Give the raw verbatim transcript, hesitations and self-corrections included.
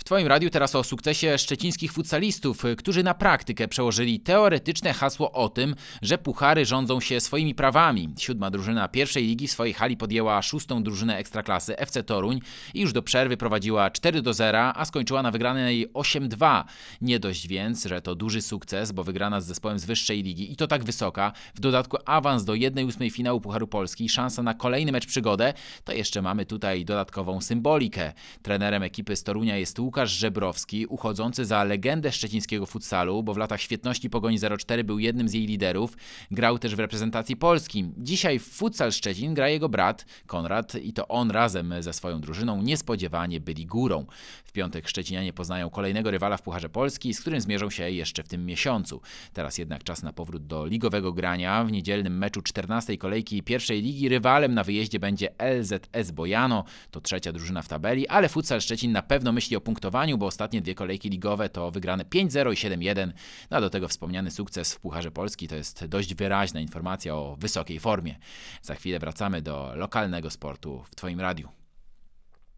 Twoim radiu teraz o sukcesie szczecińskich futsalistów, którzy na praktykę przełożyli teoretyczne hasło o tym, że puchary rządzą się swoimi prawami. Siódma drużyna pierwszej ligi w swojej hali podjęła szóstą drużynę Ekstraklasy F C Toruń i już do przerwy prowadziła cztery do zera, a skończyła na wygranej osiem dwa. Nie dość więc, że to duży sukces, bo wygrana z zespołem z wyższej ligi i to tak wysoka, w dodatku awans do jednej ósmej finału Pucharu Polski i szansa na kolejny mecz przygodę, to jeszcze mamy tutaj dodatkową symbolikę. Trenerem ekipy z Torunia jest Łukasz Żebrowski, uchodzący za legendę szczecińskiego futsalu, bo w latach świetności Pogoni zero cztery był jednym z jej liderów. Grał też w reprezentacji Polski. Dzisiaj w Futsal Szczecin gra jego brat Konrad i to on razem ze swoją drużyną niespodziewanie byli górą. W piątek szczecinianie poznają kolejnego rywala w Pucharze Polski, z którym zmierzą się jeszcze w tym miesiącu. Teraz jednak czas na powrót do ligowego grania. W niedzielnym meczu czternastej kolejki pierwszej ligi rywalem na wyjeździe będzie L Z S Bojano. To trzecia drużyna w tabeli, ale Futsal Szczecin na pewno myśli o punktowaniu, bo ostatnie dwie kolejki ligowe to wygrane pięć zero i siedem jeden. No a do tego wspomniany sukces w Pucharze Polski to jest dość wyraźna informacja o wysokiej formie. Za chwilę wracamy do lokalnego sportu w Twoim radiu.